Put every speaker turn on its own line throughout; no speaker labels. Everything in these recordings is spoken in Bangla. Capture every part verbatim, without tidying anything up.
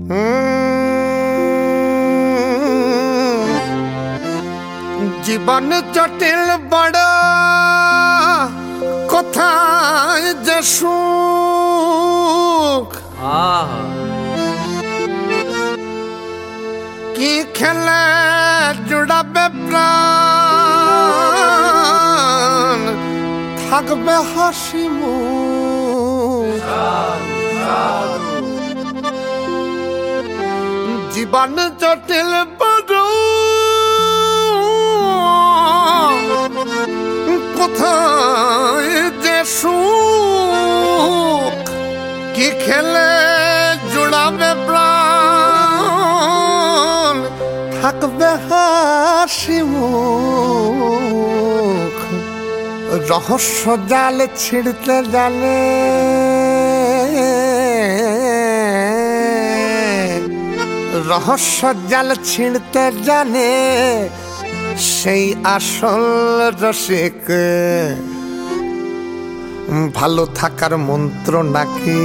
জীবন জটিল বড় কোথায় যে সুখ কি খেলে জুড়াবে প্রাণ থাকবে হাসি মুখ জীবন জটিল বড় কোথায় যে সুখ কি খেলে জুড়াবে প্রাণ থাকবে হাসি মুখ রহস্য জাল ছিঁড়তে জালে রহস্য জাল ছিঁড়তে জানে সেই আসল রসিক ভালো থাকার মন্ত্র নাকি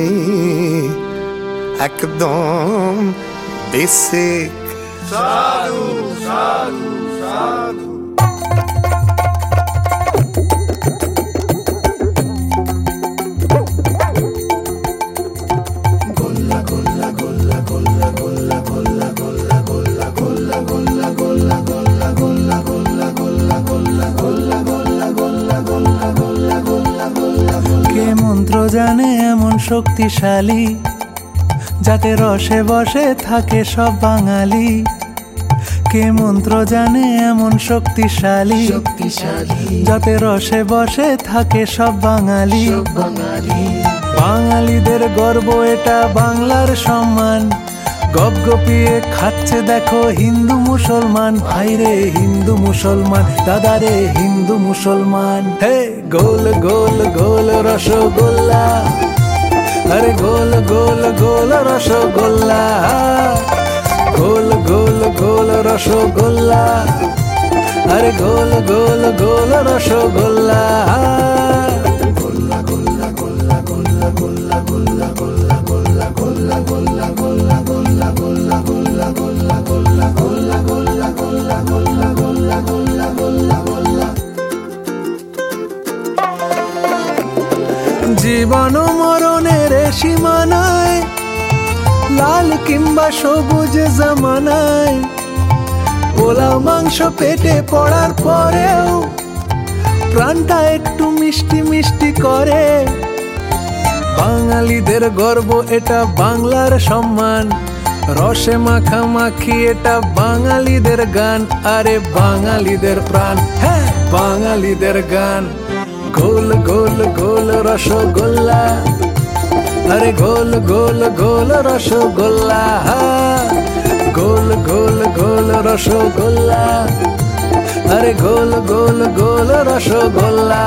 একদম বেসিক। সাধু সাধু সাধু
কে মন্ত্র জানে এমন শক্তিশালী যাতে রসে বসে থাকে সব বাঙালি। কে মন্ত্র জানে এমন শক্তিশালী যাতে রসে বসে থাকে সব বাঙালি। বাঙালিদের গর্ব এটা বাংলার সম্মান গপ গপিয়ে খাচ্ছে দেখো হিন্দু মুসলমান। ভাইরে হিন্দু মুসলমান দাদারে হিন্দু মুসলমান। হে গোল গোল গোল রসগোল্লা আরে গোল গোল গোল রসগোল্লা গোল গোল গোল রসগোল্লা আরে গোল গোল গোল রসগোল্লা। জীবন মরণের সীমানায় লাল কিংবা সবুজ জামানায় পোলাও মাংস পেটে পড়ার পরেও প্রাণটা একটু মিষ্টি মিষ্টি করে। বাঙালিদের গর্ব এটা বাংলার সম্মান রসে মাখামাখি এটা বাঙালিদের গান আরে বাঙালিদের প্রাণ হ্যাঁ বাঙালিদের গান। গোল গোল গোল রসগোল্লা আরে গোল গোল গোল রসগোল্লা গোল গোল গোল রসগোল্লা আরে গোল গোল গোল রসগোল্লা।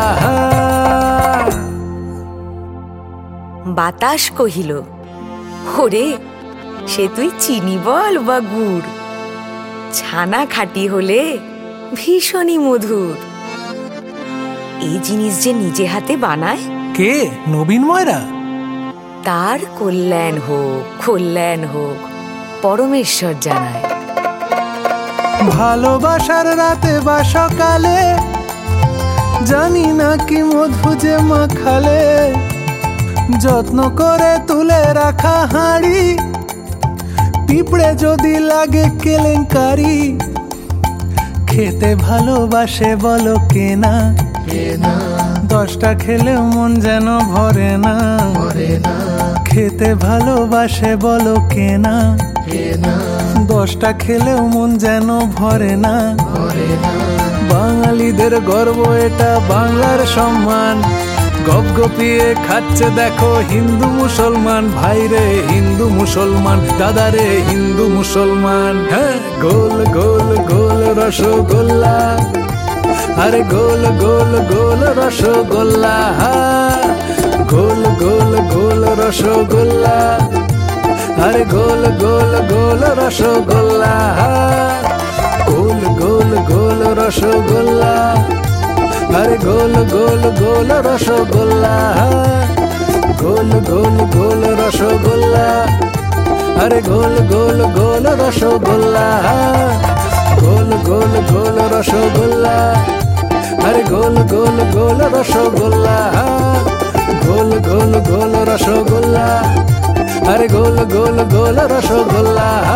বাতাস কহিল ওরে সে তুই চিনি বল বা গুড় ছানা খাঁটি হলে ভীষণই মধুর। এই জিনিস যে নিজে হাতে বানায়
কে নবীন ময়রা
তার কল্যাণ হোক কল্যাণ হোক পরমেশ্বর জানায়।
ভালোবাসার রাতে বা সকালে জানি না কি মধু যে মাখালে যত্ন করে তুলে রাখা হাঁড়ি পিঁপড়ে যদি লাগে কেলেঙ্কারি। খেতে ভালোবাসে বলো কেনা দশটা খেলেও মন যেন ভরে না। খেতে ভালোবাসে বলো কেনা দশটা খেলেও মন যেন ভরে না। বাঙালিদের গর্ব এটা বাংলার সম্মান গপ গপিয়ে খাচ্ছে দেখো হিন্দু মুসলমান। ভাইরে হিন্দু মুসলমান দাদারে হিন্দু মুসলমান। হ্যাঁ গোল গোল গোল রসগোল্লা আরে গোল গোল গোল রসগোল্লা গোল গোল গোল রসগোল্লা আরে গোল গোল গোল রসগোল্লা গোল গোল গোল রসগোল্লা আরে গোল গোল গোল রসগোল্লা গোল গোল গোল রসগোল্লা আরে গোল গোল গোল রসগোল্লা, গোল গোল গোল রসগোল্লা, আরে গোল গোল গোল রসগোল্লা, গোল গোল গোল রসগোল্লা, আরে গোল গোল গোল রসগোল্লা।